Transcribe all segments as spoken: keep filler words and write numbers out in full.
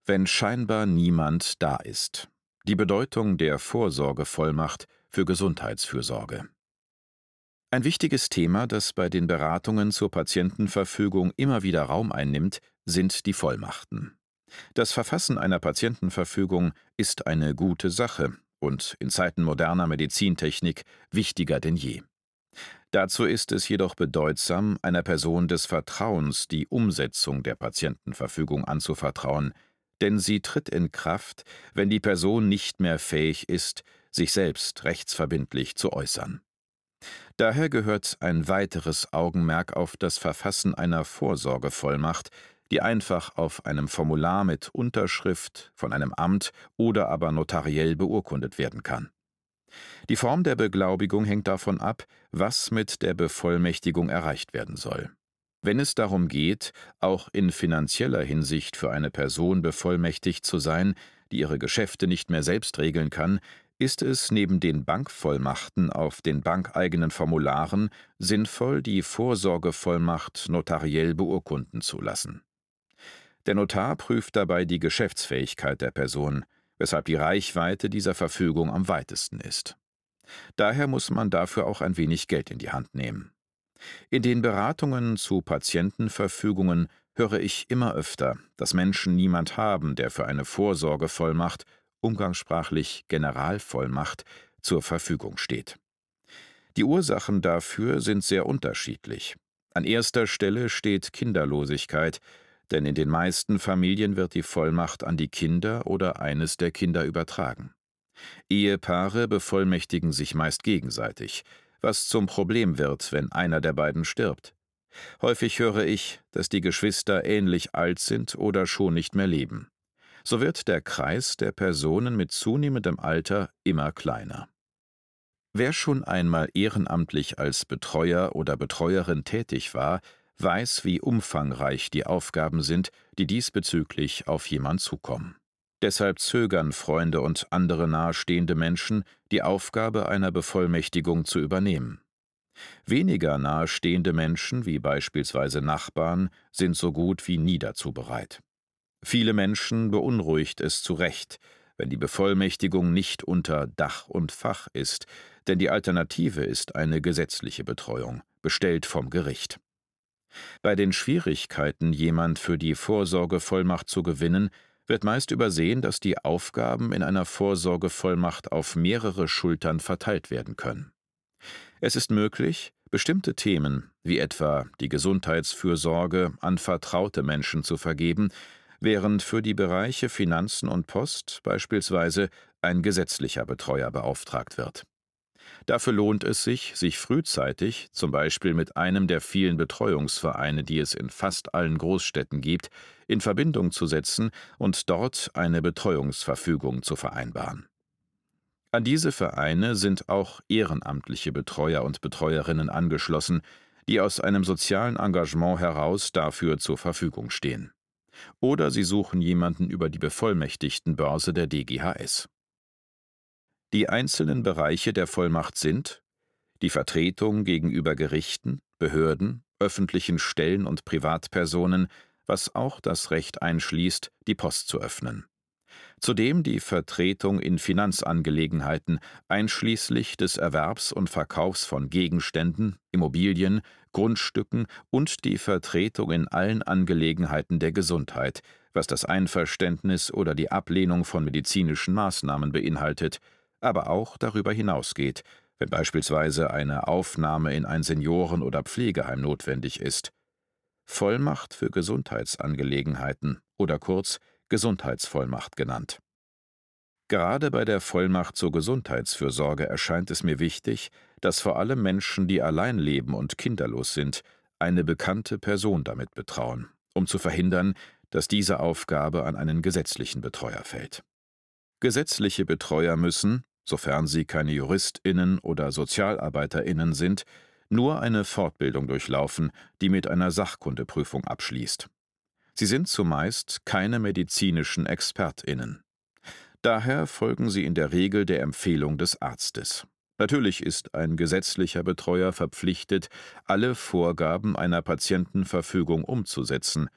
Wenn scheinbar niemand da ist. Die Bedeutung der Vorsorgevollmacht für Gesundheitsfürsorge. Ein wichtiges Thema, das bei den Beratungen zur Patientenverfügung immer wieder Raum einnimmt, sind die Vollmachten. Das Verfassen einer Patientenverfügung ist eine gute Sache und in Zeiten moderner Medizintechnik wichtiger denn je. Dazu ist es jedoch bedeutsam, einer Person des Vertrauens die Umsetzung der Patientenverfügung anzuvertrauen, denn sie tritt in Kraft, wenn die Person nicht mehr fähig ist, sich selbst rechtsverbindlich zu äußern. Daher gehört ein weiteres Augenmerk auf das Verfassen einer Vorsorgevollmacht, die einfach auf einem Formular mit Unterschrift von einem Amt oder aber notariell beurkundet werden kann. Die Form der Beglaubigung hängt davon ab, was mit der Bevollmächtigung erreicht werden soll. Wenn es darum geht, auch in finanzieller Hinsicht für eine Person bevollmächtigt zu sein, die ihre Geschäfte nicht mehr selbst regeln kann, ist es neben den Bankvollmachten auf den bankeigenen Formularen sinnvoll, die Vorsorgevollmacht notariell beurkunden zu lassen. Der Notar prüft dabei die Geschäftsfähigkeit der Person, weshalb die Reichweite dieser Verfügung am weitesten ist. Daher muss man dafür auch ein wenig Geld in die Hand nehmen. In den Beratungen zu Patientenverfügungen höre ich immer öfter, dass Menschen niemand haben, der für eine Vorsorgevollmacht, umgangssprachlich Generalvollmacht, zur Verfügung steht. Die Ursachen dafür sind sehr unterschiedlich. An erster Stelle steht Kinderlosigkeit, denn in den meisten Familien wird die Vollmacht an die Kinder oder eines der Kinder übertragen. Ehepaare bevollmächtigen sich meist gegenseitig, was zum Problem wird, wenn einer der beiden stirbt. Häufig höre ich, dass die Geschwister ähnlich alt sind oder schon nicht mehr leben. So wird der Kreis der Personen mit zunehmendem Alter immer kleiner. Wer schon einmal ehrenamtlich als Betreuer oder Betreuerin tätig war, weiß, wie umfangreich die Aufgaben sind, die diesbezüglich auf jemand zukommen. Deshalb zögern Freunde und andere nahestehende Menschen, die Aufgabe einer Bevollmächtigung zu übernehmen. Weniger nahestehende Menschen, wie beispielsweise Nachbarn, sind so gut wie nie dazu bereit. Viele Menschen beunruhigt es zu Recht, wenn die Bevollmächtigung nicht unter Dach und Fach ist, denn die Alternative ist eine gesetzliche Betreuung, bestellt vom Gericht. Bei den Schwierigkeiten, jemand für die Vorsorgevollmacht zu gewinnen, wird meist übersehen, dass die Aufgaben in einer Vorsorgevollmacht auf mehrere Schultern verteilt werden können. Es ist möglich, bestimmte Themen, wie etwa die Gesundheitsfürsorge, an vertraute Menschen zu vergeben, während für die Bereiche Finanzen und Post beispielsweise ein gesetzlicher Betreuer beauftragt wird. Dafür lohnt es sich, sich frühzeitig, zum Beispiel mit einem der vielen Betreuungsvereine, die es in fast allen Großstädten gibt, in Verbindung zu setzen und dort eine Betreuungsverfügung zu vereinbaren. An diese Vereine sind auch ehrenamtliche Betreuer und Betreuerinnen angeschlossen, die aus einem sozialen Engagement heraus dafür zur Verfügung stehen. Oder sie suchen jemanden über die Bevollmächtigtenbörse der D G H S. Die einzelnen Bereiche der Vollmacht sind die Vertretung gegenüber Gerichten, Behörden, öffentlichen Stellen und Privatpersonen, was auch das Recht einschließt, die Post zu öffnen. Zudem die Vertretung in Finanzangelegenheiten, einschließlich des Erwerbs und Verkaufs von Gegenständen, Immobilien, Grundstücken und die Vertretung in allen Angelegenheiten der Gesundheit, was das Einverständnis oder die Ablehnung von medizinischen Maßnahmen beinhaltet, aber auch darüber hinausgeht, wenn beispielsweise eine Aufnahme in ein Senioren- oder Pflegeheim notwendig ist. Vollmacht für Gesundheitsangelegenheiten oder kurz Gesundheitsvollmacht genannt. Gerade bei der Vollmacht zur Gesundheitsfürsorge erscheint es mir wichtig, dass vor allem Menschen, die allein leben und kinderlos sind, eine bekannte Person damit betrauen, um zu verhindern, dass diese Aufgabe an einen gesetzlichen Betreuer fällt. Gesetzliche Betreuer müssen, sofern sie keine JuristInnen oder SozialarbeiterInnen sind, nur eine Fortbildung durchlaufen, die mit einer Sachkundeprüfung abschließt. Sie sind zumeist keine medizinischen ExpertInnen. Daher folgen sie in der Regel der Empfehlung des Arztes. Natürlich ist ein gesetzlicher Betreuer verpflichtet, alle Vorgaben einer Patientenverfügung umzusetzen,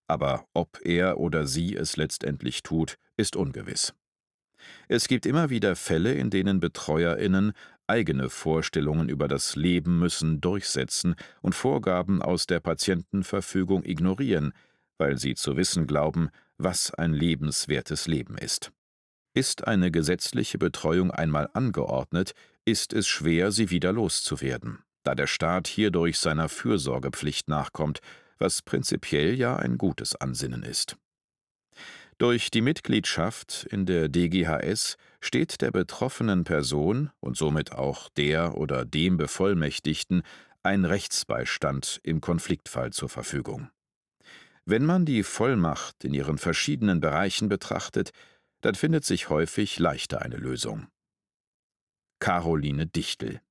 aber ob er oder sie es letztendlich tut, ist ungewiss. Es gibt immer wieder Fälle, in denen BetreuerInnen eigene Vorstellungen über das Leben müssen durchsetzen und Vorgaben aus der Patientenverfügung ignorieren, weil sie zu wissen glauben, was ein lebenswertes Leben ist. Ist eine gesetzliche Betreuung einmal angeordnet, ist es schwer, sie wieder loszuwerden, da der Staat hierdurch seiner Fürsorgepflicht nachkommt, was prinzipiell ja ein gutes Ansinnen ist. Durch die Mitgliedschaft in der D G H S steht der betroffenen Person und somit auch der oder dem Bevollmächtigten ein Rechtsbeistand im Konfliktfall zur Verfügung. Wenn man die Vollmacht in ihren verschiedenen Bereichen betrachtet, dann findet sich häufig leichter eine Lösung. Caroline Dichtel